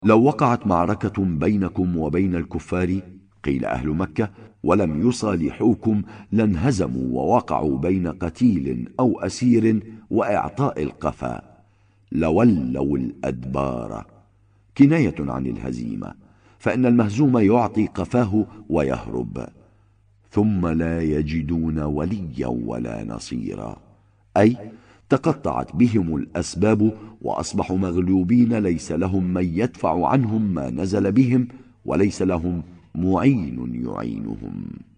لو وقعت معركة بينكم وبين الكفار، قيل أهل مكة، ولم يصالحوكم لانهزموا ووقعوا بين قتيل أو أسير وإعطاء القفا، لولوا الأدبار، كناية عن الهزيمة، فإن المهزوم يعطي قفاه ويهرب، ثم لا يجدون وليا ولا نصيرا، أي تقطعت بهم الأسباب وأصبحوا مغلوبين، ليس لهم من يدفع عنهم ما نزل بهم، وليس لهم معين يعينهم.